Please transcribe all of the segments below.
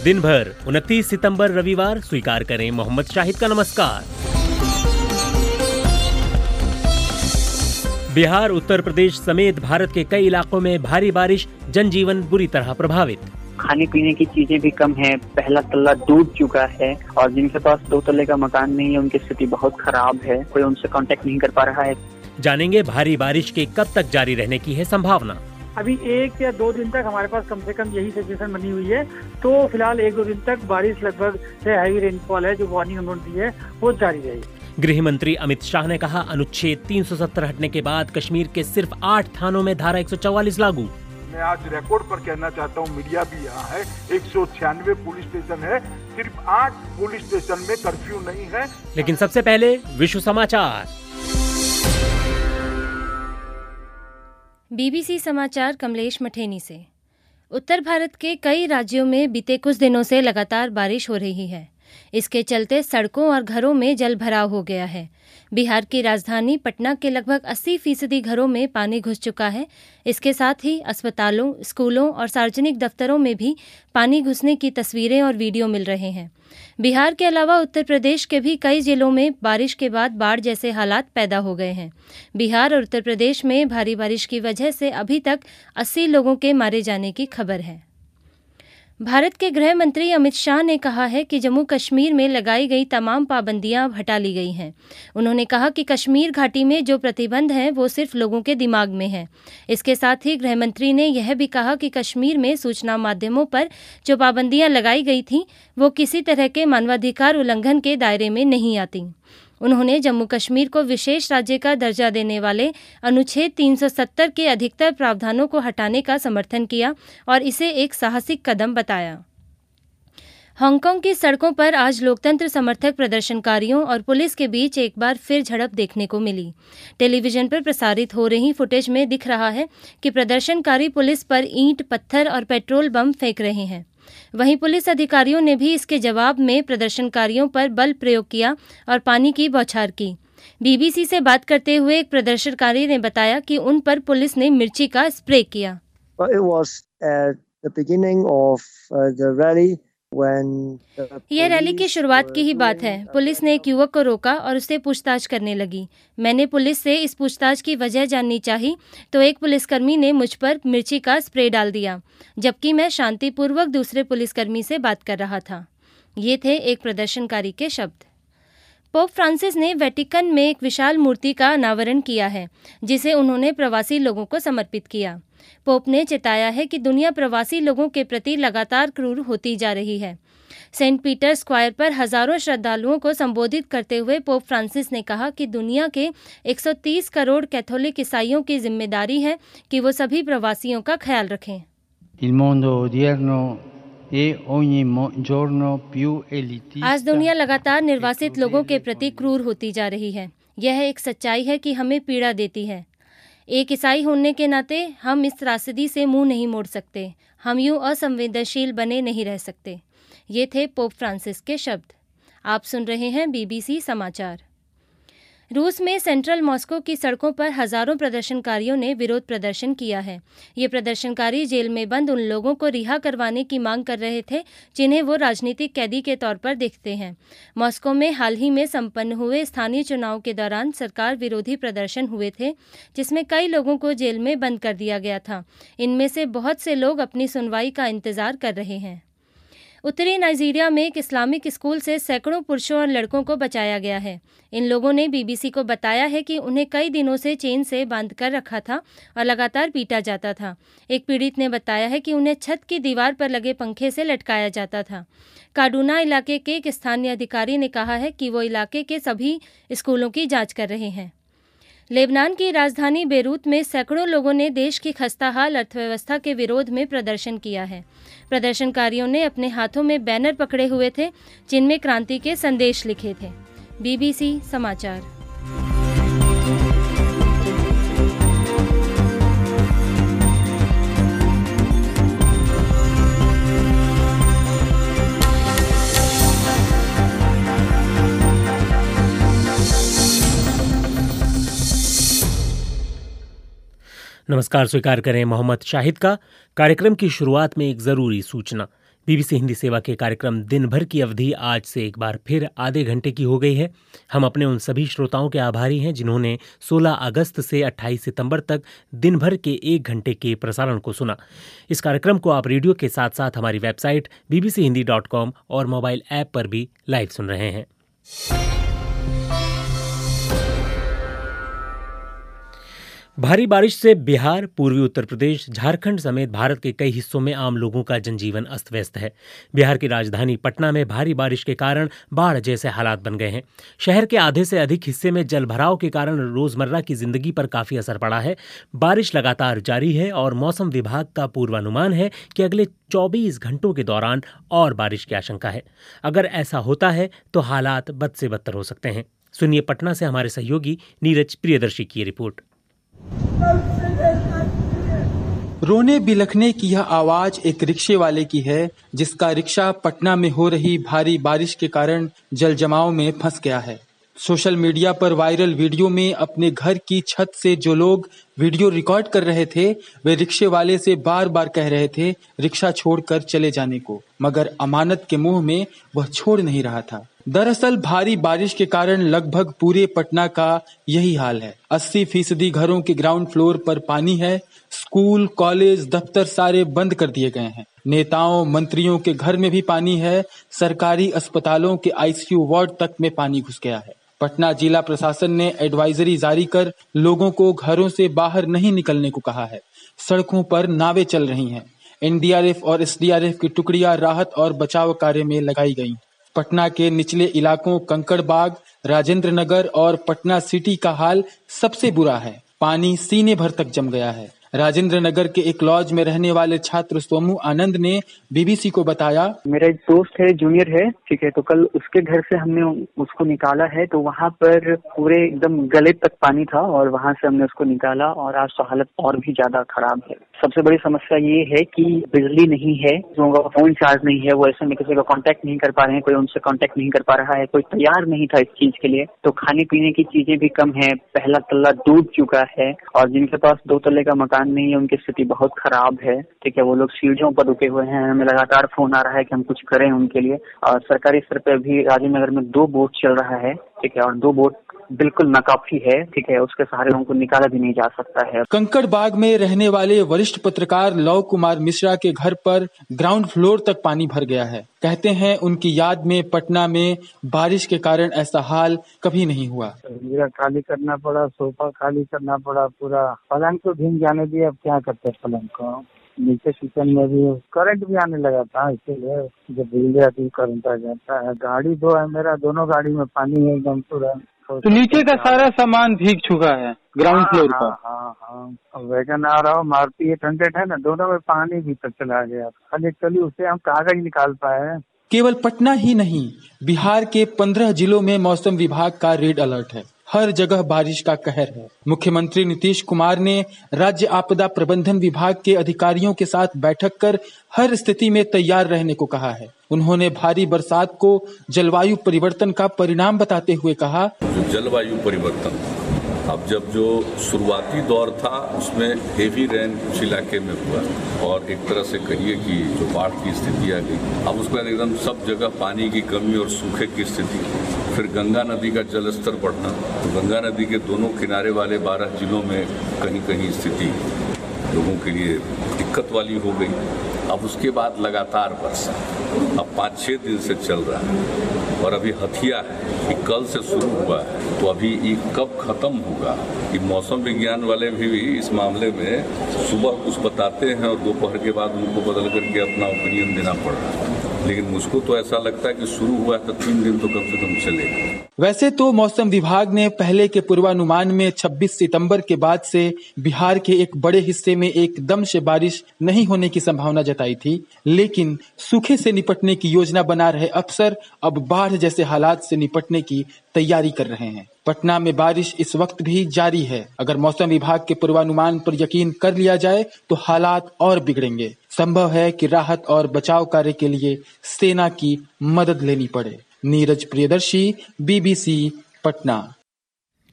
दिन भर 29 सितंबर रविवार स्वीकार करें मोहम्मद शाहिद का नमस्कार। बिहार, उत्तर प्रदेश समेत भारत के कई इलाकों में भारी बारिश, जनजीवन बुरी तरह प्रभावित। खाने पीने की चीजें भी कम है, पहला तल्ला डूब चुका है और जिनके पास 2 तल्ले का मकान नहीं है उनकी स्थिति बहुत खराब है, कोई उनसे कांटेक्ट नहीं कर पा रहा है। जानेंगे भारी बारिश के कब तक जारी रहने की है संभावना। अभी 1 या 2 दिन तक हमारे पास कम से कम यही सिचुएशन बनी हुई है, तो फिलहाल 1-2 दिन तक बारिश लगभग से हैवी रेनफॉल है जो वार्निंग उन्होंने दी है वो जारी रहेगी। गृह मंत्री अमित शाह ने कहा, अनुच्छेद 370 हटने के बाद कश्मीर के सिर्फ 8 थानों में धारा 144 लागू। मैं आज रिकॉर्ड पर कहना चाहता हूँ, मीडिया भी यहाँ है, 196 पुलिस स्टेशन है, सिर्फ 8 पुलिस स्टेशन में कर्फ्यू नहीं है। लेकिन सबसे पहले विश्व समाचार। बीबीसी समाचार कमलेश मठेनी से। उत्तर भारत के कई राज्यों में बीते कुछ दिनों से लगातार बारिश हो रही है। इसके चलते सड़कों और घरों में जल भराव हो गया है। बिहार की राजधानी पटना के लगभग 80% घरों में पानी घुस चुका है। इसके साथ ही अस्पतालों, स्कूलों और सार्वजनिक दफ्तरों में भी पानी घुसने की तस्वीरें और वीडियो मिल रहे हैं। बिहार के अलावा उत्तर प्रदेश के भी कई जिलों में बारिश के बाद बाढ़ जैसे हालात पैदा हो गए हैं। बिहार और उत्तर प्रदेश में भारी बारिश की वजह से अभी तक 80 लोगों के मारे जाने की खबर है। भारत के गृह मंत्री अमित शाह ने कहा है कि जम्मू कश्मीर में लगाई गई तमाम पाबंदियां अब हटा ली गई हैं। उन्होंने कहा कि कश्मीर घाटी में जो प्रतिबंध हैं वो सिर्फ लोगों के दिमाग में हैं। इसके साथ ही गृह मंत्री ने यह भी कहा कि कश्मीर में सूचना माध्यमों पर जो पाबंदियां लगाई गई थीं वो किसी तरह के मानवाधिकार उल्लंघन के दायरे में नहीं आती। उन्होंने जम्मू कश्मीर को विशेष राज्य का दर्जा देने वाले अनुच्छेद 370 के अधिकतर प्रावधानों को हटाने का समर्थन किया और इसे एक साहसिक कदम बताया। हांगकांग की सड़कों पर आज लोकतंत्र समर्थक प्रदर्शनकारियों और पुलिस के बीच एक बार फिर झड़प देखने को मिली। टेलीविजन पर प्रसारित हो रही फुटेज में दिख रहा है कि प्रदर्शनकारी पुलिस पर ईंट, पत्थर और पेट्रोल बम फेंक रहे हैं। वहीं पुलिस अधिकारियों ने भी इसके जवाब में प्रदर्शनकारियों पर बल प्रयोग किया और पानी की बौछार की। बीबीसी से बात करते हुए एक प्रदर्शनकारी ने बताया कि उन पर पुलिस ने मिर्ची का स्प्रे किया। यह रैली की शुरुआत की ही बात है। पुलिस ने एक युवक को रोका और उससे पूछताछ करने लगी। मैंने पुलिस से इस पूछताछ की वजह जाननी चाही तो एक पुलिसकर्मी ने मुझ पर मिर्ची का स्प्रे डाल दिया, जबकि मैं शांतिपूर्वक दूसरे पुलिसकर्मी से बात कर रहा था। ये थे एक प्रदर्शनकारी के शब्द। पोप फ्रांसिस ने वेटिकन में एक विशाल मूर्ति का अनावरण किया है, जिसे उन्होंने प्रवासी लोगों को समर्पित किया। पोप ने चेताया है कि दुनिया प्रवासी लोगों के प्रति लगातार क्रूर होती जा रही है। सेंट पीटर स्क्वायर पर हजारों श्रद्धालुओं को संबोधित करते हुए पोप फ्रांसिस ने कहा कि दुनिया के 130 करोड़ कैथोलिक ईसाइयों की जिम्मेदारी है कि वो सभी प्रवासियों का ख्याल रखें। आज दुनिया लगातार निर्वासित लोगों के प्रति क्रूर होती जा रही है। यह एक सच्चाई है कि हमें पीड़ा देती है। एक ईसाई होने के नाते हम इस त्रासदी से मुंह नहीं मोड़ सकते। हम यूं असंवेदनशील बने नहीं रह सकते। ये थे पोप फ्रांसिस के शब्द। आप सुन रहे हैं बीबीसी समाचार। रूस में सेंट्रल मॉस्को की सड़कों पर हजारों प्रदर्शनकारियों ने विरोध प्रदर्शन किया है। ये प्रदर्शनकारी जेल में बंद उन लोगों को रिहा करवाने की मांग कर रहे थे जिन्हें वो राजनीतिक कैदी के तौर पर देखते हैं। मॉस्को में हाल ही में संपन्न हुए स्थानीय चुनाव के दौरान सरकार विरोधी प्रदर्शन हुए थे, जिसमें कई लोगों को जेल में बंद कर दिया गया था। इनमें से बहुत से लोग अपनी सुनवाई का इंतजार कर रहे हैं। उत्तरी नाइजीरिया में एक इस्लामिक स्कूल से सैकड़ों पुरुषों और लड़कों को बचाया गया है। इन लोगों ने बीबीसी को बताया है कि उन्हें कई दिनों से चेन से बांध कर रखा था और लगातार पीटा जाता था। एक पीड़ित ने बताया है कि उन्हें छत की दीवार पर लगे पंखे से लटकाया जाता था। काडूना इलाके के एक स्थानीय अधिकारी ने कहा है कि वो इलाके के सभी स्कूलों की जांच कर रहे हैं। लेबनान की राजधानी बेरूत में सैकड़ों लोगों ने देश की खस्ताहाल अर्थव्यवस्था के विरोध में प्रदर्शन किया है। प्रदर्शनकारियों ने अपने हाथों में बैनर पकड़े हुए थे जिनमें क्रांति के संदेश लिखे थे। बीबीसी समाचार। नमस्कार, स्वीकार करें मोहम्मद शाहिद का। कार्यक्रम की शुरुआत में एक जरूरी सूचना। बीबीसी हिंदी सेवा के कार्यक्रम दिन भर की अवधि आज से एक बार फिर आधे घंटे की हो गई है। हम अपने उन सभी श्रोताओं के आभारी हैं जिन्होंने 16 अगस्त से 28 सितंबर तक दिन भर के 1 घंटे के प्रसारण को सुना। इस कार्यक्रम को आप रेडियो के साथ साथ हमारी वेबसाइट bbchindi.com और मोबाइल ऐप पर भी लाइव सुन रहे हैं। भारी बारिश से बिहार, पूर्वी उत्तर प्रदेश, झारखंड समेत भारत के कई हिस्सों में आम लोगों का जनजीवन अस्त व्यस्त है। बिहार की राजधानी पटना में भारी बारिश के कारण बाढ़ जैसे हालात बन गए हैं। शहर के आधे से अधिक हिस्से में जलभराव के कारण रोजमर्रा की जिंदगी पर काफी असर पड़ा है। बारिश लगातार जारी है और मौसम विभाग का पूर्वानुमान है कि अगले 24 घंटों के दौरान और बारिश की आशंका है। अगर ऐसा होता है तो हालात बद से बदतर हो सकते हैं। सुनिए पटना से हमारे सहयोगी नीरज प्रियदर्शी की रिपोर्ट। रोने बिलखने की यह आवाज एक रिक्शे वाले की है, जिसका रिक्शा पटना में हो रही भारी बारिश के कारण जल जमाव में फंस गया है। सोशल मीडिया पर वायरल वीडियो में अपने घर की छत से जो लोग वीडियो रिकॉर्ड कर रहे थे, वे रिक्शे वाले से बार बार कह रहे थे रिक्शा छोड़कर चले जाने को, मगर अमानत के मुंह में वह छोड़ नहीं रहा था। दरअसल भारी बारिश के कारण लगभग पूरे पटना का यही हाल है। 80% घरों के ग्राउंड फ्लोर पर पानी है। स्कूल, कॉलेज, दफ्तर सारे बंद कर दिए गए हैं। नेताओं, मंत्रियों के घर में भी पानी है। सरकारी अस्पतालों के आईसीयू वार्ड तक में पानी घुस गया है। पटना जिला प्रशासन ने एडवाइजरी जारी कर लोगों को घरों से बाहर नहीं निकलने को कहा है। सड़कों पर नावें चल रही हैं। एनडीआरएफ और एसडीआरएफ की टुकड़ियां राहत और बचाव कार्य में लगाई गई। पटना के निचले इलाकों कंकड़बाग, राजेंद्र नगर और पटना सिटी का हाल सबसे बुरा है। पानी सीने भर तक जम गया है। राजेंद्र नगर के एक लॉज में रहने वाले छात्र सोमू आनंद ने बीबीसी को बताया, मेरा एक दोस्त है, जूनियर है, ठीक है, तो कल उसके घर से हमने उसको निकाला है, तो वहाँ पर पूरे एकदम गले तक पानी था और वहाँ से हमने उसको निकाला और आज तो हालत और भी ज्यादा खराब है। सबसे बड़ी समस्या ये है कि बिजली नहीं है, लोगों का फोन चार्ज नहीं है, वो ऐसे में किसी का कांटेक्ट नहीं कर पा रहे हैं, कोई उनसे कांटेक्ट नहीं कर पा रहा है, कोई तैयार नहीं था इस चीज के लिए। तो खाने पीने की चीजें भी कम है, पहला तल्ला डूब चुका है और जिनके पास 2 तल्ले का मकान नहीं है उनकी स्थिति बहुत खराब है, ठीक है, वो लोग सीढ़ियों पर रुके हुए हैं। हमें लगातार फोन आ रहा है कि हम कुछ करें उनके लिए। और सरकारी स्तर पर भी राजेंद्र नगर में 2 बोट चल रहा है, ठीक है, और 2 बोट बिल्कुल नाकाफी है, ठीक है, उसके सहारे उनको निकाला भी नहीं जा सकता है। कंकड़बाग में रहने वाले वरिष्ठ पत्रकार लव कुमार मिश्रा के घर पर ग्राउंड फ्लोर तक पानी भर गया है। कहते हैं उनकी याद में पटना में बारिश के कारण ऐसा हाल कभी नहीं हुआ। मेरा खाली करना पड़ा, सोफा खाली करना पड़ा, पूरा पलंग तो भीग जाने दिया। अब क्या करते हैं पलंग को, नीचे किचन में भी करंट भी आने लगा था, इसीलिए जब भीग गया तो करंट आ जाता है। गाड़ी 2 है मेरा, दोनों गाड़ी में पानी है एकदम पूरा। तो नीचे का सारा सामान भीग चुका है ग्राउंड फ्लोर का। हाँ, वैगन आ रहा हो, मारुति 800 है ना, दोनों में पानी भी तक चला गया। खाली चली उससे हम कागज निकाल पाए। केवल पटना ही नहीं, बिहार के 15 जिलों में मौसम विभाग का रेड अलर्ट है। हर जगह बारिश का कहर है। मुख्यमंत्री नीतीश कुमार ने राज्य आपदा प्रबंधन विभाग के अधिकारियों के साथ बैठक कर हर स्थिति में तैयार रहने को कहा है। उन्होंने भारी बरसात को जलवायु परिवर्तन का परिणाम बताते हुए कहा, जलवायु परिवर्तन अब जब जो शुरुआती दौर था उसमें हेवी रेन कुछ इलाके में हुआ और एक तरह से कहिए कि जो बाढ़ की स्थिति आ गई। अब उसके बाद एकदम सब जगह पानी की कमी और सूखे की स्थिति। फिर गंगा नदी का जल स्तर बढ़ना, तो गंगा नदी के दोनों किनारे वाले 12 जिलों में कहीं कहीं स्थिति लोगों के लिए दिक्कत वाली हो गई। अब उसके बाद लगातार वर्षा अब 5-6 दिन से चल रहा है और अभी हथिया है कि कल से शुरू हुआ है, तो अभी ये कब खत्म होगा। कि मौसम विज्ञान वाले भी इस मामले में सुबह कुछ बताते हैं और दोपहर के बाद उनको बदल करके अपना ओपिनियन देना पड़ रहा है। लेकिन मुझको तो ऐसा लगता है कि शुरू हुआ है तो 3 दिन तो कम से कम चलेगा। वैसे तो मौसम विभाग ने पहले के पूर्वानुमान में 26 सितंबर के बाद से बिहार के एक बड़े हिस्से में एकदम से बारिश नहीं होने की संभावना जताई थी, लेकिन सूखे से निपटने की योजना बना रहे अफसर अब बाढ़ जैसे हालात से निपटने की तैयारी कर रहे हैं। पटना में बारिश इस वक्त भी जारी है। अगर मौसम विभाग के पूर्वानुमान पर यकीन कर लिया जाए तो हालात और बिगड़ेंगे। संभव है कि राहत और बचाव कार्य के लिए सेना की मदद लेनी पड़े। नीरज प्रियदर्शी, बीबीसी, पटना।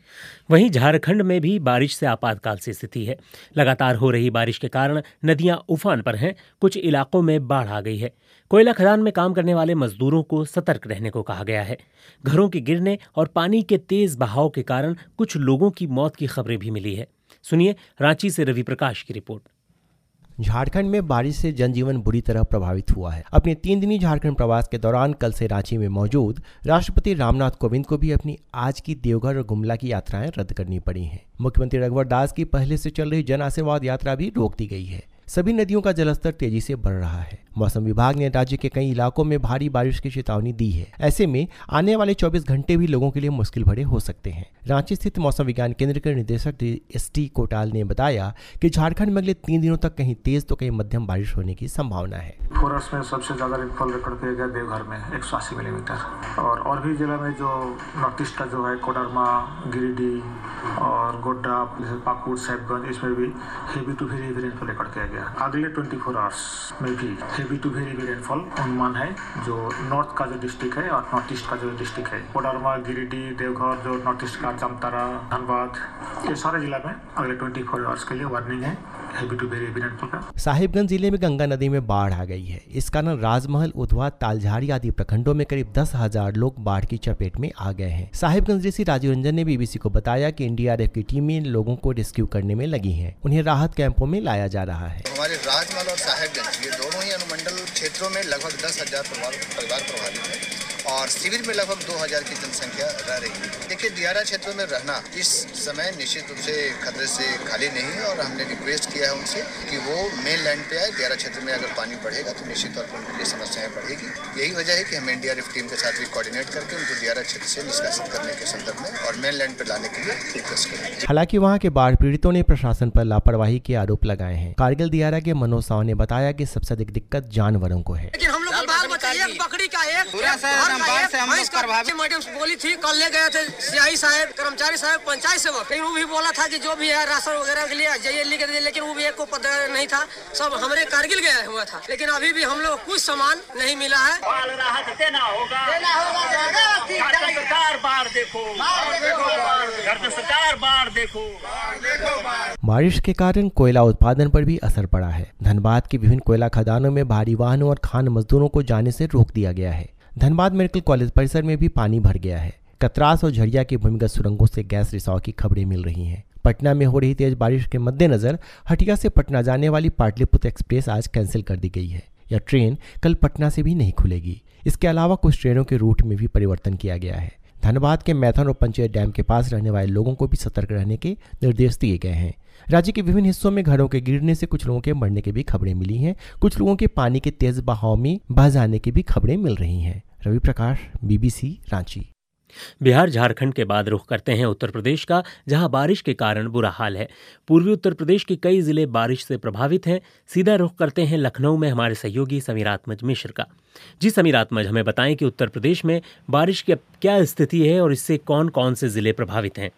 वहीं झारखंड में भी बारिश से आपातकाल की स्थिति है। लगातार हो रही बारिश के कारण नदियां उफान पर हैं। कुछ इलाकों में बाढ़ आ गई है। कोयला खदान में काम करने वाले मजदूरों को सतर्क रहने को कहा गया है। घरों के गिरने और पानी के तेज बहाव के कारण कुछ लोगों की मौत की खबरें भी मिली है। सुनिए रांची से रवि प्रकाश की रिपोर्ट। झारखंड में बारिश से जनजीवन बुरी तरह प्रभावित हुआ है। अपने 3 दिनी झारखंड प्रवास के दौरान कल से रांची में मौजूद राष्ट्रपति रामनाथ कोविंद को भी अपनी आज की देवघर और गुमला की यात्राएं रद्द करनी पड़ी हैं। मुख्यमंत्री रघुवर दास की पहले से चल रही जन आशीर्वाद यात्रा भी रोक दी गई है। सभी नदियों का जलस्तर तेजी से बढ़ रहा है। मौसम विभाग ने राज्य के कई इलाकों में भारी बारिश की चेतावनी दी है। ऐसे में आने वाले 24 घंटे भी लोगों के लिए मुश्किल भरे हो सकते हैं। रांची स्थित मौसम विज्ञान केंद्र के निदेशक एस.टी. कोटाल ने बताया कि झारखंड में अगले 3 दिनों तक कहीं तेज तो कहीं मध्यम बारिश होने की संभावना है। फोरस में सबसे ज्यादा रेनफॉल रिकॉर्ड किया गया देवघर में 180 मिलीमीटर और भी जिला में जो नॉर्थ ईस्ट का जो है कोडरमा, गिरिडीह और गोड्डा, पाकुड़, साहिबगंज, इसमें भी heavy to very heavy rainfall record किया गया। अगले 24 आवर्स में भी heavy to very heavy rainfall अनुमान है जो नॉर्थ का जो डिस्ट्रिक्ट है और नॉर्थ ईस्ट का जो डिस्ट्रिक्ट है, कोडरमा, गिरिडीह, देवघर, जो नॉर्थ ईस्ट का जामताड़ा, धनबाद, ये सारे जिला में अगले 24 आवर्स के लिए वार्निंग है heavy to very heavy rainfall का। साहिबगंज जिले में गंगा नदी में बाढ़ आ गई है। इस कारण राजमहल, उधवा, तालझारी आदि प्रखंडों में करीब 10,000 लोग बाढ़ की चपेट में आ गए हैं। साहिबगंज डीसी राजीव रंजन ने बीबीसी को बताया कि एनडीआरएफ की टीमें लोगों को रेस्क्यू करने में लगी हैं। उन्हें राहत कैंपों में लाया जा रहा है। हमारे राजमहल और साहिबगंज ये दोनों ही अनुमंडल क्षेत्रों में लगभग 10,000 परिवार प्रभावित है और शिविर में लगभग 2,000 की जनसंख्या रह रही है। देखिए, दियारा क्षेत्रों में रहना इस समय निश्चित रूप से खतरे से खाली नहीं है और हमने रिक्वेस्ट किया है उनसे कि वो मेन लैंड पे आए। दियारा क्षेत्र में अगर पानी बढ़ेगा तो निश्चित तौर पर उनके लिए समस्याएं बढ़ेगी। यही वजह है कि हम एनडीआरएफ टीम के साथ भी कोऑर्डिनेट करके उनको दियारा क्षेत्र से निष्कासित करने के संदर्भ में और मेन लैंड पर लाने के लिए रिक्वेस्ट करेंगे। हालांकि वहां के बाढ़ पीड़ितों ने प्रशासन पर लापरवाही के आरोप लगाए हैं। कारगिल दियारा के मनोज साव ने बताया कि सबसे अधिक दिक्कत जानवरों को है। बकरी का एक मैडम बोली थी, कल ले गए थे सीआई साहब, कर्मचारी साहब, पंचायत सेवक, लेकिन वो भी बोला था कि जो भी है राशन वगैरह के लिए जाइए लेकर दीजिए, लेकिन वो भी एक को पता नहीं था। सब हमारे कारगिल गया हुआ था, लेकिन अभी भी हम लोग कुछ सामान नहीं मिला है। बारिश के कारण कोयला उत्पादन पर भी असर पड़ा है। धनबाद की विभिन्न कोयला खदानों में भारी वाहनों और खान मजदूरों को जाने से रोक दिया गया है। धनबाद मेडिकल कॉलेज परिसर में भी पानी भर गया है। कतरास और झरिया की भूमिगत सुरंगों से गैस रिसाव की खबरें मिल रही हैं। पटना में हो रही तेज बारिश के मद्देनजर हटिया से पटना जाने वाली पाटलिपुत्र एक्सप्रेस आज कैंसिल कर दी गई है। यह ट्रेन कल पटना से भी नहीं खुलेगी। इसके अलावा कुछ ट्रेनों के रूट में भी परिवर्तन किया गया है। धनबाद के मैथन और पंचायत डैम के पास रहने वाले लोगों को भी सतर्क रहने के निर्देश दिए गए हैं। राज्य के विभिन्न हिस्सों में घरों के गिरने से कुछ लोगों के मरने की भी खबरें मिली हैं। कुछ लोगों के पानी के तेज बहाव में बह जाने की भी खबरें मिल रही हैं। रवि प्रकाश, बीबीसी, रांची। बिहार झारखंड के बाद रुख करते हैं उत्तर प्रदेश का, जहां बारिश के कारण बुरा हाल है। पूर्वी उत्तर प्रदेश के कई जिले बारिश से प्रभावित हैं। सीधा रुख करते हैं लखनऊ में हमारे सहयोगी समीरात्मज मिश्र का। जी समीरात्मज, हमें बताएं कि उत्तर प्रदेश में बारिश की क्या स्थिति है और इससे कौन कौन से जिले प्रभावित हैं।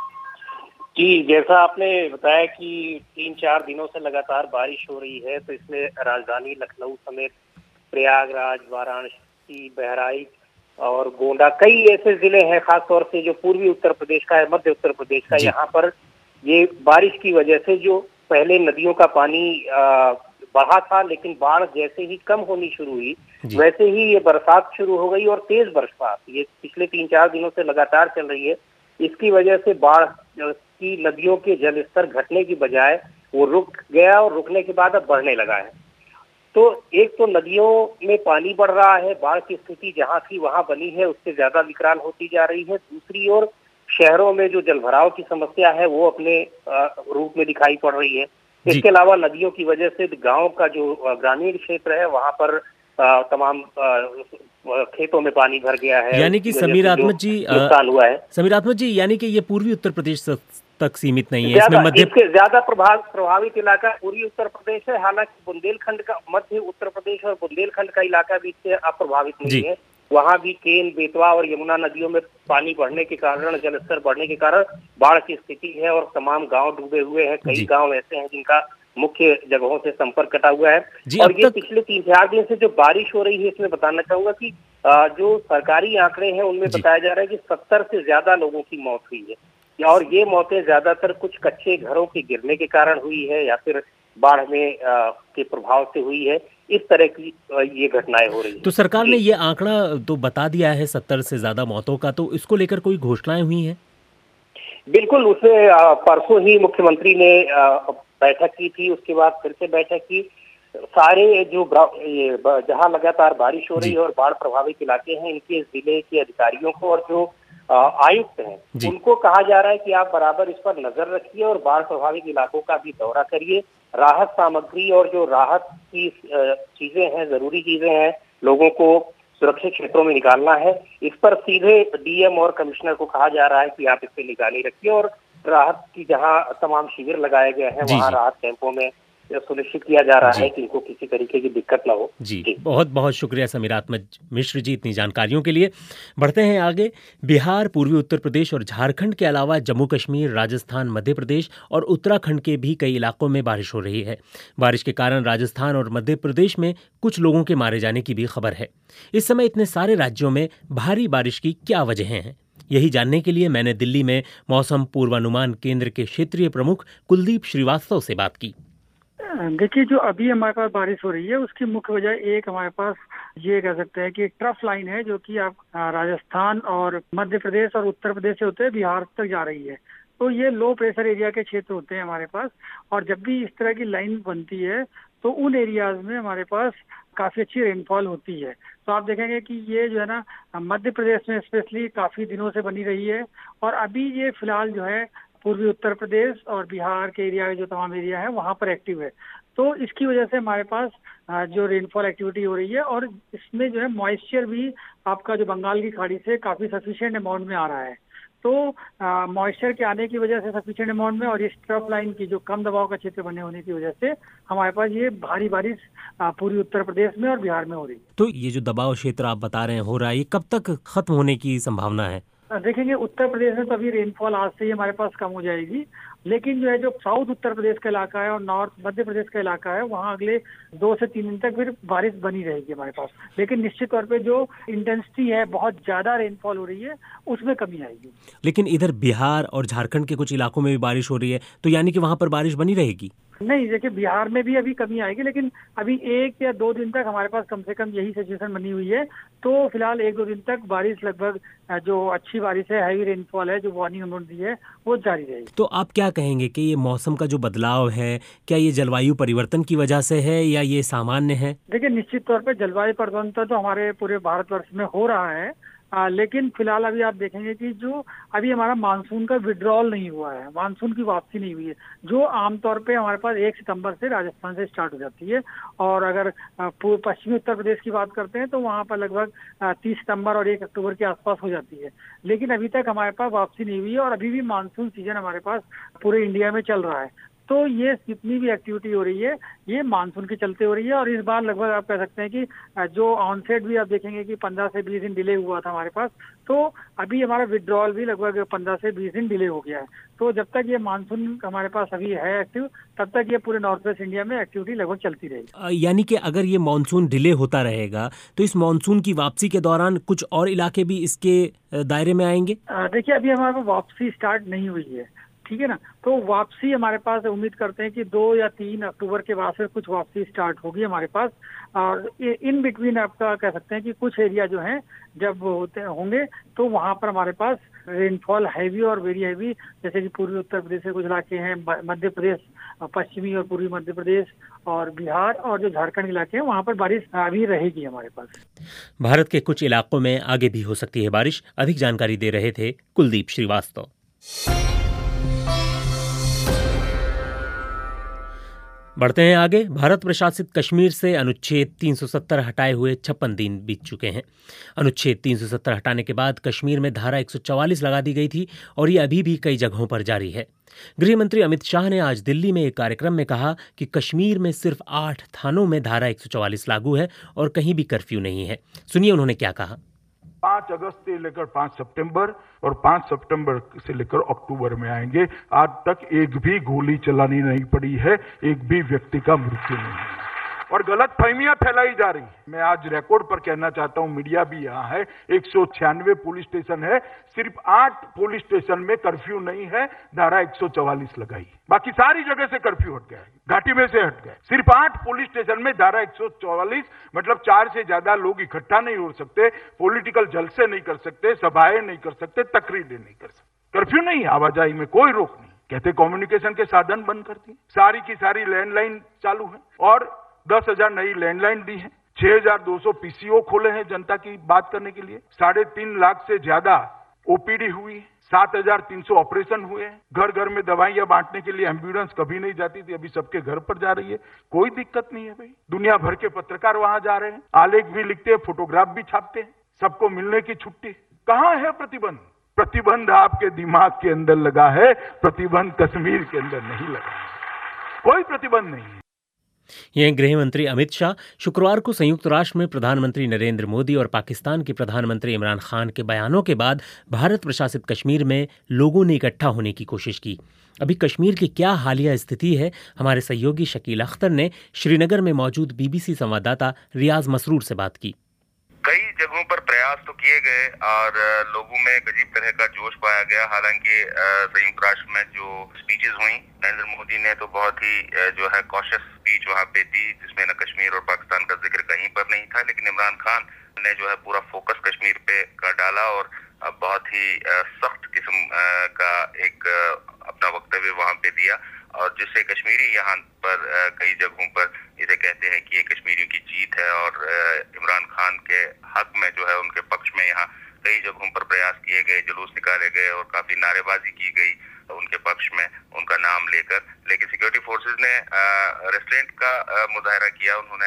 जी, जैसा आपने बताया कि 3-4 दिनों से लगातार बारिश हो रही है, तो इसमें राजधानी लखनऊ समेत प्रयागराज, वाराणसी, बहराइच और गोंडा, कई ऐसे जिले हैं खासतौर से जो पूर्वी उत्तर प्रदेश का है, मध्य उत्तर प्रदेश का। यहाँ पर ये बारिश की वजह से जो पहले नदियों का पानी बढ़ा था, लेकिन बाढ़ जैसे ही कम होनी शुरू हुई वैसे ही ये बरसात शुरू हो गई और तेज बरसात ये पिछले 3-4 दिनों से लगातार चल रही है। इसकी वजह से बाढ़ की नदियों के जलस्तर घटने की बजाय वो रुक गया और रुकने के बाद अब बढ़ने लगा है। तो एक तो नदियों में पानी बढ़ रहा है, बाढ़ की स्थिति जहां थी वहां बनी है उससे ज्यादा विकराल होती जा रही है। दूसरी ओर शहरों में जो जलभराव की समस्या है वो अपने रूप में दिखाई पड़ रही है। इसके अलावा नदियों की वजह से गांव का जो ग्रामीण क्षेत्र है वहां पर तमाम खेतों में पानी भर गया है। यानी कि समीरात्मज जी नुकसान हुआ है। समीरात्मज जी, यानी कि ये पूर्वी उत्तर प्रदेश तक सीमित नहीं है, इसमें मध्य इसके ज्यादा प्रभावित इलाका पूर्वी उत्तर प्रदेश है। हालांकि बुंदेलखंड का, मध्य उत्तर प्रदेश और बुंदेलखंड का इलाका भी इससे अप्रभावित नहीं है। वहां भी केन, बेतवा और यमुना नदियों में पानी बढ़ने के कारण, जलस्तर बढ़ने के कारण बाढ़ की स्थिति है और तमाम गांव डूबे हुए हैं। कई गांव ऐसे हैं जिनका मुख्य जगहों से संपर्क कटा हुआ है। और ये पिछले 3-4 दिन से जो बारिश हो रही है, इसमें बताना चाहूंगा कि जो सरकारी आंकड़े हैं उनमें बताया जा रहा है कि 70 से ज्यादा लोगों की मौत हुई है। और ये मौतें ज्यादातर कुछ कच्चे घरों के गिरने के कारण हुई है या फिर बाढ़ में के प्रभाव से हुई है। इस तरह की ये घटनाएं हो रही हैं। तो सरकार ने ये आंकड़ा तो बता दिया है 70 से ज्यादा मौतों का, तो इसको लेकर कोई घोषणाएं हुई हैं? बिल्कुल, उसने परसों ही मुख्यमंत्री ने बैठक की थी, उसके बाद फिर से बैठक की। सारे जो जहां लगातार बारिश हो रही है और बाढ़ प्रभावित इलाके हैं, इनके जिले के अधिकारियों को और जो आयुक्त हैं उनको कहा जा रहा है कि आप बराबर इस पर नजर रखिए और बाढ़ प्रभावित इलाकों का भी दौरा करिए। राहत सामग्री और जो राहत की चीजें हैं, जरूरी चीजें हैं, लोगों को सुरक्षित क्षेत्रों में निकालना है। इस पर सीधे डीएम और कमिश्नर को कहा जा रहा है कि आप इस पर निगरानी रखिए और राहत की जहां तमाम शिविर लगाए गए हैं वहां राहत कैंपों में सुनिश्चित किया जा रहा है कि इनको किसी तरीके की दिक्कत ना हो। जी बहुत बहुत शुक्रिया समीरात्मक मिश्र जी इतनी जानकारियों के लिए। बढ़ते हैं आगे। बिहार, पूर्वी उत्तर प्रदेश और झारखंड के अलावा जम्मू कश्मीर, राजस्थान, मध्य प्रदेश और उत्तराखंड के भी कई इलाकों में बारिश हो रही है। बारिश के कारण राजस्थान और मध्य प्रदेश में कुछ लोगों के मारे जाने की भी खबर है। इस समय इतने सारे राज्यों में भारी बारिश की क्या वजहें हैं, यही जानने के लिए मैंने दिल्ली में मौसम पूर्वानुमान केंद्र के क्षेत्रीय प्रमुख कुलदीप श्रीवास्तव से बात की। देखिए, जो अभी हमारे पास बारिश हो रही है उसकी मुख्य वजह एक हमारे पास ये कह सकते हैं कि ट्रफ लाइन है जो कि आप राजस्थान और मध्य प्रदेश और उत्तर प्रदेश से होते हुए बिहार तक जा रही है। तो ये लो प्रेशर एरिया के क्षेत्र होते हैं हमारे पास, और जब भी इस तरह की लाइन बनती है तो उन एरियाज में हमारे पास काफी अच्छी रेनफॉल होती है। तो आप देखेंगे कि ये जो है ना मध्य प्रदेश में स्पेशली काफी दिनों से बनी रही है, और अभी ये फिलहाल जो है पूर्वी उत्तर प्रदेश और बिहार के एरिया जो तमाम एरिया है वहाँ पर एक्टिव है। तो इसकी वजह से हमारे पास जो रेनफॉल एक्टिविटी हो रही है, और इसमें जो है मॉइस्चर भी आपका जो बंगाल की खाड़ी से काफी सफिशिएंट अमाउंट में आ रहा है। तो मॉइस्चर के आने की वजह से सफिशिएंट अमाउंट में, और इस ट्रफ लाइन की जो कम दबाव का क्षेत्र बने होने की वजह से हमारे पास ये भारी बारिश पूर्वी उत्तर प्रदेश में और बिहार में हो रही है। तो ये जो दबाव क्षेत्र आप बता रहे हैं हो रहा है, ये कब तक खत्म होने की संभावना है? देखेंगे उत्तर प्रदेश में तो अभी रेनफॉल आज से ही हमारे पास कम हो जाएगी, लेकिन जो है जो साउथ उत्तर प्रदेश का इलाका है और नॉर्थ मध्य प्रदेश का इलाका है वहाँ अगले 2 से 3 दिन तक फिर बारिश बनी रहेगी हमारे पास। लेकिन निश्चित तौर पे जो इंटेंसिटी है, बहुत ज्यादा रेनफॉल हो रही है, उसमें कमी आएगी। लेकिन इधर बिहार और झारखंड के कुछ इलाकों में भी बारिश हो रही है, तो यानी कि वहाँ पर बारिश बनी रहेगी? नहीं, देखिए बिहार में भी अभी कमी आएगी, लेकिन अभी 1 या 2 दिन तक हमारे पास कम से कम यही सिचुएशन बनी हुई है। तो फिलहाल 1-2 दिन तक बारिश लगभग जो अच्छी बारिश है, हैवी रेनफॉल है, जो वार्निंग उन्होंने दी है, वो जारी रहेगी। तो आप क्या कहेंगे कि ये मौसम का जो बदलाव है, क्या ये जलवायु परिवर्तन की वजह से है या ये सामान्य है? देखिए, निश्चित तौर पर जलवायु परिवर्तन तो हमारे पूरे भारतवर्ष में हो रहा है, लेकिन फिलहाल अभी आप देखेंगे कि जो अभी हमारा मानसून का विड्रॉल नहीं हुआ है, मानसून की वापसी नहीं हुई है, जो आमतौर पे हमारे पास 1 सितंबर से राजस्थान से स्टार्ट हो जाती है। और अगर पश्चिमी उत्तर प्रदेश की बात करते हैं तो वहाँ पर लगभग 30 सितंबर और 1 अक्टूबर के आसपास हो जाती है। लेकिन अभी तक हमारे पास वापसी नहीं हुई है, और अभी भी मानसून सीजन हमारे पास पूरे इंडिया में चल रहा है। तो ये जितनी भी एक्टिविटी हो रही है ये मानसून के चलते हो रही है, और इस बार लगभग आप कह सकते हैं कि जो ऑनसेट भी आप देखेंगे कि 15 से 20 दिन डिले हुआ था हमारे पास, तो अभी हमारा विड्रॉल भी लगभग 15 से 20 दिन डिले हो गया है। तो जब तक ये मानसून हमारे पास अभी है एक्टिव, तब तक ये पूरे नॉर्थ वेस्ट इंडिया में एक्टिविटी लगभग चलती रहेगी। यानी कि अगर ये मानसून डिले होता रहेगा तो इस मानसून की वापसी के दौरान कुछ और इलाके भी इसके दायरे में आएंगे? देखिए, अभी हमारे पास वापसी स्टार्ट नहीं हुई है, ठीक है ना। तो वापसी हमारे पास उम्मीद करते हैं कि 2 या 3 अक्टूबर के बाद से कुछ वापसी स्टार्ट होगी हमारे पास। और इन बिटवीन आपका कह सकते हैं कि कुछ एरिया जो हैं जब होंगे तो वहाँ पर हमारे पास रेनफॉल हैवी और वेरी हैवी, जैसे कि पूर्वी उत्तर प्रदेश के कुछ इलाके हैं, मध्य प्रदेश, पश्चिमी और पूर्वी मध्य प्रदेश और बिहार और जो झारखंड इलाके हैं वहाँ पर बारिश अभी रहेगी हमारे पास। भारत के कुछ इलाकों में आगे भी हो सकती है बारिश। अधिक जानकारी दे रहे थे कुलदीप श्रीवास्तव। बढ़ते हैं आगे। भारत प्रशासित कश्मीर से अनुच्छेद 370 हटाए हुए 56 दिन बीत चुके हैं। अनुच्छेद 370 हटाने के बाद कश्मीर में धारा 144 लगा दी गई थी और ये अभी भी कई जगहों पर जारी है। गृह मंत्री अमित शाह ने आज दिल्ली में एक कार्यक्रम में कहा कि कश्मीर में सिर्फ 8 थानों में धारा 144 लागू है और कहीं भी कर्फ्यू नहीं है। सुनिए उन्होंने क्या कहा। 5 अगस्त से लेकर 5 सितंबर और 5 सितंबर से लेकर अक्टूबर में आएंगे। आज तक एक भी गोली चलानी नहीं पड़ी है, एक भी व्यक्ति का मृत्यु नहीं है। और गलत फहमियां फैलाई जा रही है। मैं आज रिकॉर्ड पर कहना चाहता हूं, मीडिया भी यहाँ है, 196 पुलिस स्टेशन है, सिर्फ 8 पुलिस स्टेशन में कर्फ्यू नहीं है, धारा 144 लगाई, बाकी सारी जगह से कर्फ्यू हट गया है, घाटी में से हट गए। सिर्फ 8 पुलिस स्टेशन में धारा 144, मतलब 4 से ज्यादा लोग इकट्ठा नहीं हो सकते, पॉलिटिकल जलसे नहीं कर सकते, सभाएं नहीं कर सकते, तकरीरें नहीं कर सकते। कर्फ्यू नहीं, आवाजाही में कोई रोक नहीं। कहते कम्युनिकेशन के साधन बंद कर दिए, सारी की सारी लैंडलाइन चालू है और 10,000 नई लैंडलाइन दी है, 6,200 पीसीओ खोले हैं जनता की बात करने के लिए, 3.5 लाख से ज्यादा ओपीडी हुई, 7,300 ऑपरेशन हुए, घर घर में दवाइयां बांटने के लिए एम्बुलेंस कभी नहीं जाती थी, अभी सबके घर पर जा रही है, कोई दिक्कत नहीं है भाई। दुनिया भर के पत्रकार वहां जा रहे हैं, आलेख भी लिखते हैं, फोटोग्राफ भी छापते हैं, सबको मिलने की छुट्टी। कहां है प्रतिबंध? प्रतिबंध आपके दिमाग के अंदर लगा है, प्रतिबंध कश्मीर के अंदर नहीं लगा, कोई प्रतिबंध नहीं है। यह गृह मंत्री अमित शाह शुक्रवार को संयुक्त राष्ट्र में प्रधानमंत्री नरेंद्र मोदी और पाकिस्तान के प्रधानमंत्री इमरान खान के बयानों के बाद भारत प्रशासित कश्मीर में लोगों ने इकट्ठा होने की कोशिश की। अभी कश्मीर की क्या हालिया स्थिति है, हमारे सहयोगी शकील अख्तर ने श्रीनगर में मौजूद बीबीसी संवाददाता रियाज मसरूर से बात की। कई जगहों पर प्रयास तो किए गए और लोगों में एक अजीब तरह का जोश पाया गया। हालांकि संयुक्त राष्ट्र में जो स्पीचेस हुई, नरेंद्र मोदी ने तो बहुत ही जो है कॉशियस स्पीच वहां पे दी, जिसमें न कश्मीर और पाकिस्तान का जिक्र कहीं पर नहीं था। लेकिन इमरान खान ने जो है पूरा फोकस कश्मीर पे कर डाला और बहुत ही सख्त किस्म का एक अपना वक्तव्य वहां पे दिया, और जिससे कश्मीरी यहाँ पर कई जगहों पर इसे कहते हैं कि ये कश्मीरियों की जीत है और इमरान खान के हक में जो है उनके पक्ष में यहाँ कई जगहों पर प्रयास किए गए, जुलूस निकाले गए और काफी नारेबाजी की गई उनके पक्ष में उनका नाम लेकर। लेकिन सिक्योरिटी फोर्सेस ने रेस्ट्रेंट का मुजाहरा किया, उन्होंने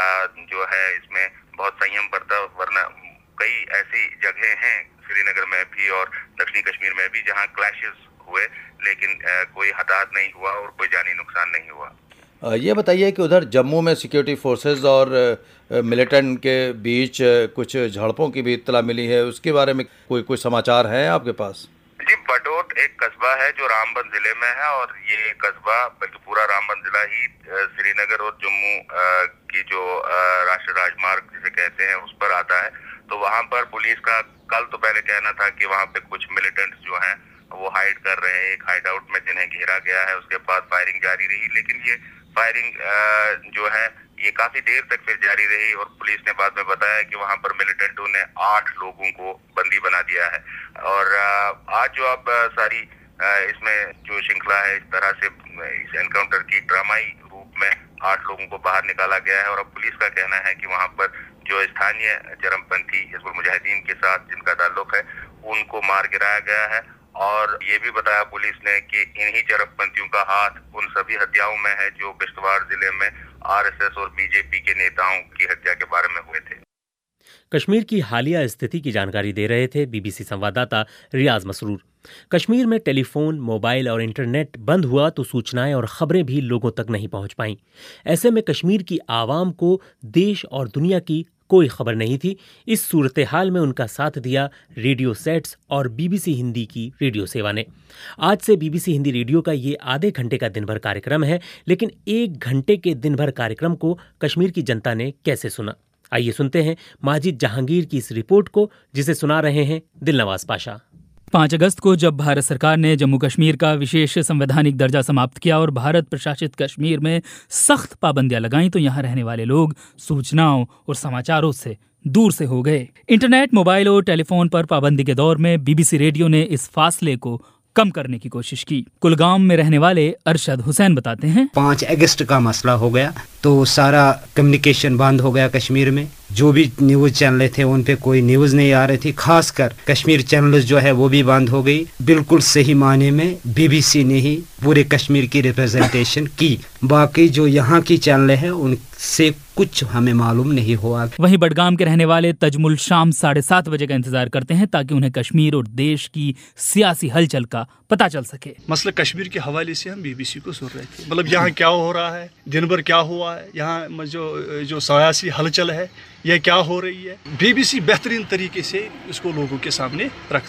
जो है इसमें बहुत संयम बरता, वरना कई ऐसी जगह हैं श्रीनगर में भी और दक्षिणी कश्मीर में भी जहाँ क्लैशेस हुए, लेकिन कोई हताहत नहीं हुआ और कोई जानी नुकसान नहीं हुआ। ये बताइए कि उधर जम्मू में सिक्योरिटी फोर्सेस और मिलिटेंट के बीच कुछ झड़पों की भी इत्तला मिली है, उसके बारे में कोई समाचार है आपके पास? जी, बडोट एक कस्बा है जो रामबन जिले में है और ये कस्बा बल्कि पूरा रामबन जिला ही श्रीनगर और जम्मू की जो राष्ट्रीय राजमार्ग जिसे कहते हैं उस पर आता है। तो वहाँ पर पुलिस का कल तो पहले कहना था कि वहाँ पे कुछ मिलिटेंट्स जो हैं वो हाइड कर रहे हैं, एक हाइड आउट में जिन्हें घेरा गया है। उसके बाद फायरिंग जारी रही, लेकिन ये फायरिंग जो है ये काफी देर तक फिर जारी रही और पुलिस ने बाद में बताया कि वहां पर मिलिटेंटों ने 8 लोगों को बंदी बना दिया है। और आज जो अब सारी इसमें जो श्रृंखला है, इस तरह से इस एनकाउंटर की ड्रामाई रूप में 8 लोगों को बाहर निकाला गया है और अब पुलिस का कहना है कि वहां पर जो स्थानीय चरमपंथी हिजबुल मुजाहिदीन के साथ जिनका ताल्लुक है उनको मार गिराया गया है। और ये भी बताया पुलिस ने कि इन्हीं चरमपंथियों का हाथ उन सभी हत्याओं में है जो किश्तवाड़ जिले में आरएसएस और बीजेपी के नेताओं की हत्या के बारे में हुए थे। कश्मीर की हालिया स्थिति की जानकारी दे रहे थे बीबीसी संवाददाता रियाज मसरूर। कश्मीर में टेलीफोन, मोबाइल और इंटरनेट बंद हुआ तो सूचनाएं और खबरें भी लोगों तक नहीं पहुंच पाईं। ऐसे में कश्मीर की आवाम को देश और दुनिया की कोई खबर नहीं थी। इस सूरत हाल में उनका साथ दिया रेडियो सेट्स और बीबीसी हिंदी की रेडियो सेवा ने। आज से बीबीसी हिंदी रेडियो का ये आधे घंटे का दिन भर कार्यक्रम है, लेकिन 1 घंटे के दिन भर कार्यक्रम को कश्मीर की जनता ने कैसे सुना, आइए सुनते हैं माजिद जहांगीर की इस रिपोर्ट को, जिसे सुना रहे हैं दिलनवाज पाशा। 5 अगस्त को जब भारत सरकार ने जम्मू कश्मीर का विशेष संवैधानिक दर्जा समाप्त किया और भारत प्रशासित कश्मीर में सख्त पाबंदियां लगाईं तो यहाँ रहने वाले लोग सूचनाओं और समाचारों से दूर से हो गए। इंटरनेट, मोबाइल और टेलीफोन पर पाबंदी के दौर में बीबीसी रेडियो ने इस फासले को कम करने की कोशिश की। कुलगाम में रहने वाले अरशद हुसैन बताते हैं, 5 अगस्त का मसला हो गया तो सारा कम्युनिकेशन बंद हो गया कश्मीर में। जो भी न्यूज़ चैनल थे उन पे कोई न्यूज़ नहीं आ रही थी, खासकर कश्मीर चैनल्स जो है वो भी बंद हो गई। बिल्कुल सही माने में बीबीसी ने ही पूरे कश्मीर की रिप्रेजेंटेशन की, बाकी जो यहाँ की चैनल है उनसे कुछ हमें मालूम नहीं हुआ। वहीं बडगाम के रहने वाले तजमुल शाम 7:30 बजे का इंतजार करते हैं ताकि उन्हें कश्मीर और देश की सियासी हलचल का पता चल सके। मसला कश्मीर के हवाले से हम बीबीसी को सुन रहे थे, मतलब यहाँ क्या हो रहा है, दिन भर क्या हुआ है, यहाँ जो सियासी हलचल है यह क्या हो रही है। बीबीसी बेहतरीन तरीके से इसको लोगों के सामने रखता था।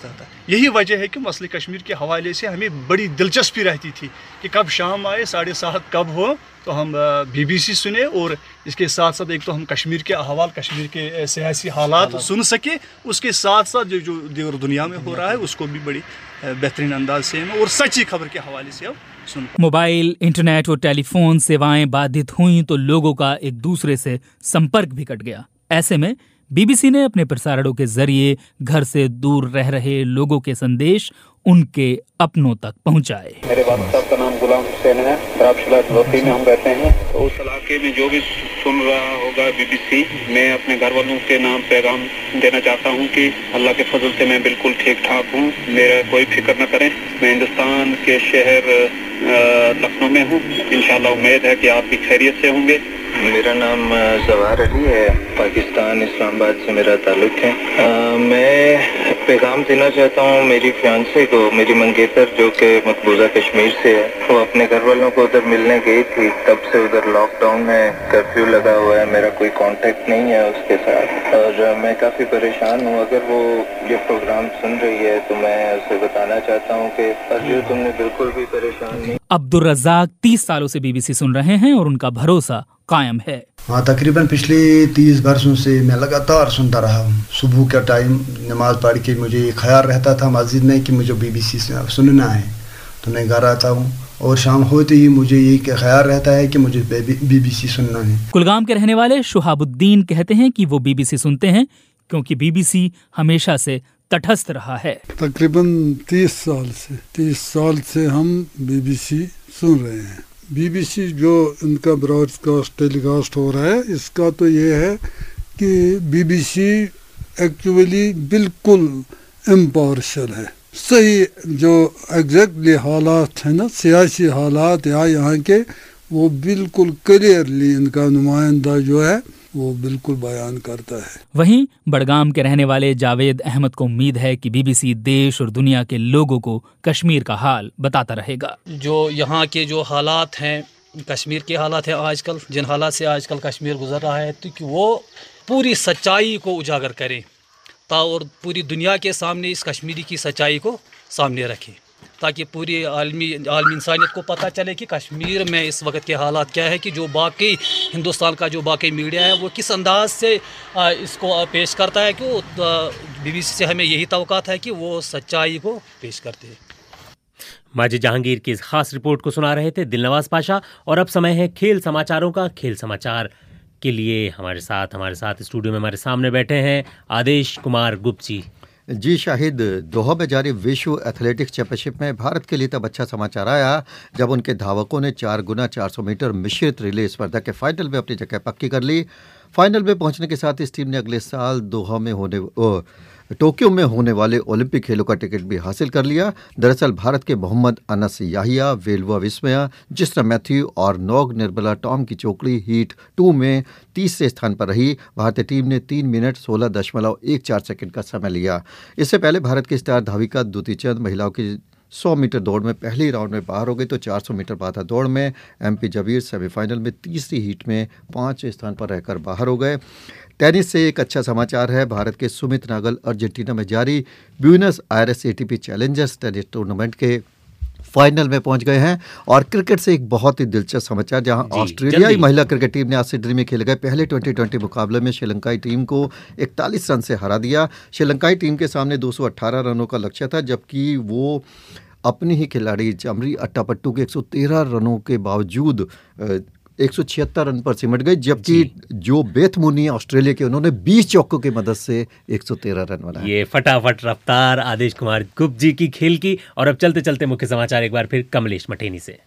यही वजह है कि मसले कश्मीर के हवाले से हमें बड़ी दिलचस्पी रहती थी कि कब शाम आए 7:30 कब हो तो हम BBC सुने और इसके साथ साथ एक तो हम कश्मीर के अहवाल, कश्मीर के सियासी हालात सुन सके, उसके साथ साथ जो दीगर दुनिया में हो रहा है उसको भी बड़ी बेहतरीन अंदाज से और सच्ची खबर के हवाले से अब सुन। मोबाइल, इंटरनेट और टेलीफोन सेवाएं बाधित हुई तो लोगों का एक दूसरे से संपर्क भी कट गया। ऐसे में BBC ने अपने प्रसारणों के जरिए घर से दूर रह रहे लोगों के संदेश उनके अपनों तक पहुंचाए। मेरे वालिद साहब का नाम गुलाम हुसैन है, राबशिला लोधी में हम रहते हैं। तो उस इलाके में जो भी सुन रहा होगा BBC, मैं अपने घर वालों के नाम पैगाम देना चाहता हूं कि अल्लाह के फजल से मैं बिल्कुल ठीक ठाक हूं, मेरा कोई फिक्र न करें। मैं हिंदुस्तान के शहर लखनऊ में हूं, इंशाल्लाह उम्मीद है कि आप भी खैरियत से होंगे। मेरा नाम जवाहर अली है, पाकिस्तान इस्लामाबाद से मेरा ताल्लुक है। मैं पैगाम देना चाहता हूँ मेरी फियांसे को, मेरी मंगेतर जो कि मकबूजा कश्मीर से है। वो अपने घर वालों को उधर मिलने गई थी, तब से उधर लॉकडाउन है, कर्फ्यू लगा हुआ है, मेरा कोई कांटेक्ट नहीं है उसके साथ और मैं काफ़ी परेशान हूँ। अगर वो ये प्रोग्राम सुन रही है तो मैं उसे बताना चाहता हूँ कि अर्जुन तुमने बिल्कुल भी परेशान नहीं। अब्दुल रज़ाक 30 सालों से BBC सुन रहे हैं और उनका भरोसा कायम है। हाँ, तकरीबन पिछले 30 बरसों से मैं लगातार सुनता रहा हूँ। सुबह का टाइम नमाज पढ़ के मुझे ख्याल रहता था मस्जिद में कि मुझे BBC सुनना है, तो मैं घर आता हूँ और शाम होते ही मुझे ये ख्याल रहता है कि मुझे BBC सुनना है। कुलगाम के रहने वाले शुहाबुद्दीन कहते हैं कि वो BBC सुनते हैं क्योंकि BBC हमेशा से तटस्थ रहा है। तकरीबन 30 साल से हम BBC सुन रहे हैं। BBC जो इनका ब्रॉडकास्ट टेलीकास्ट हो रहा है, इसका तो ये है कि BBC एक्चुअली बिल्कुल इम्पार्शियल है। सही जो एग्जैक्टली हालात है ना, सियासी हालात या यहाँ के, वो बिल्कुल क्लियरली इनका नुमाइंदा जो है वो बिल्कुल बयान करता है। वहीं बड़गाम के रहने वाले जावेद अहमद को उम्मीद है कि BBC देश और दुनिया के लोगों को कश्मीर का हाल बताता रहेगा। जो यहाँ के जो हालात हैं, कश्मीर के हालात हैं आजकल, जिन हालात से आजकल कश्मीर गुजर रहा है, तो कि वो पूरी सच्चाई को उजागर करें और पूरी दुनिया के सामने इस कश्मीरी की सच्चाई को सामने रखें, ताकि पूरी आलमी इंसानियत को पता चले कि कश्मीर में इस वक्त के हालात क्या है, कि जो बाकी हिंदुस्तान का जो बाकी मीडिया है वो किस अंदाज से इसको पेश करता है। कि BBC से हमें यही तवक्कात है कि वो सच्चाई को पेश करते हैं। माजिद जहांगीर की इस खास रिपोर्ट को सुना रहे थे दिलनवाज पाशा। और अब समय है खेल समाचारों का। खेल समाचार के लिए हमारे साथ स्टूडियो में हमारे सामने बैठे हैं आदेश कुमार गुप्त जी। शाहिद, दोहा में जारी विश्व एथलेटिक्स चैंपियनशिप में भारत के लिए तब अच्छा समाचार आया जब उनके धावकों ने 4x400 मीटर मिश्रित रिले स्पर्धा के फाइनल में अपनी जगह पक्की कर ली। फाइनल में पहुंचने के साथ इस टीम ने अगले साल टोक्यो में होने वाले ओलंपिक खेलों का टिकट भी हासिल कर लिया। दरअसल भारत के मोहम्मद अनस याहिया, वेलवा विस्मया, जिस्ना मैथ्यू और नोग निर्मला टॉम की चोकड़ी हीट 2 में तीसरे स्थान पर रही। भारतीय टीम ने 3 मिनट 16.14 सेकंड का समय लिया। इससे पहले भारत की स्टार धाविका दुती चंद महिलाओं की 100 मीटर दौड़ में पहले राउंड में बाहर हो गई, तो 400 मीटर बाधा दौड़ में MP जबीर सेमीफाइनल में तीसरी हीट में 5वें स्थान पर रहकर बाहर हो गए। टेनिस से एक अच्छा समाचार है। भारत के सुमित नागल अर्जेंटीना में जारी Buenos Aires ATP challengers tennis tournament के फाइनल में पहुंच गए हैं। और क्रिकेट से एक बहुत ही दिलचस्प समाचार, जहां ऑस्ट्रेलियाई महिला क्रिकेट टीम ने आज सिडनी में खेले गए पहले T20 मुकाबले में श्रीलंकाई टीम को 41 रन से हरा दिया। श्रीलंकाई टीम के सामने 218 रनों का लक्ष्य था, जबकि वो अपनी ही खिलाड़ी जमरी अट्टापट्टू के 113 रनों के बावजूद 176 रन पर सिमट गई, जबकि जो बेथ मूनी ऑस्ट्रेलिया के, उन्होंने 20 चौकों की मदद से 113 रन बनाए। ये फटाफट रफ्तार आदेश कुमार गुप्त जी की खेल की। और अब चलते चलते मुख्य समाचार एक बार फिर कमलेश मठेनी से।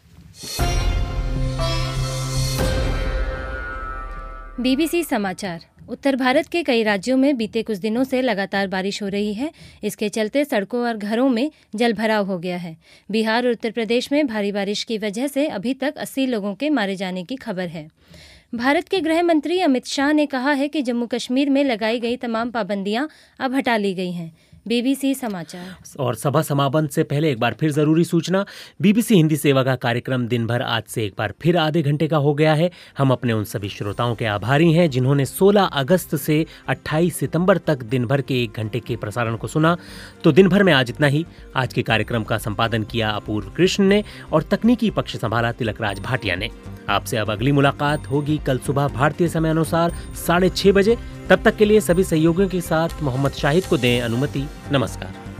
BBC समाचार। उत्तर भारत के कई राज्यों में बीते कुछ दिनों से लगातार बारिश हो रही है। इसके चलते सड़कों और घरों में जलभराव हो गया है। बिहार और उत्तर प्रदेश में भारी बारिश की वजह से अभी तक 80 लोगों के मारे जाने की खबर है। भारत के गृह मंत्री अमित शाह ने कहा है कि जम्मू कश्मीर में लगाई गई तमाम पाबंदियां अब हटा ली गई हैं। BBC समाचार। और सभा समापन से पहले एक बार फिर जरूरी सूचना, BBC हिंदी सेवा का कार्यक्रम दिन भर आज से एक बार फिर आधे घंटे का हो गया है। हम अपने उन सभी श्रोताओं के आभारी हैं जिन्होंने 16 अगस्त से 28 सितंबर तक दिन भर के 1 घंटे के प्रसारण को सुना। तो दिन भर में आज इतना ही। आज के कार्यक्रम का संपादन किया अपूर्व कृष्ण ने और तकनीकी पक्ष संभाला तिलकराज भाटिया ने। आपसे अब अगली मुलाकात होगी कल सुबह भारतीय समय अनुसार 6:30 बजे। तब तक के लिए सभी सहयोगियों के साथ मोहम्मद शाहिद को दें अनुमति। नमस्कार।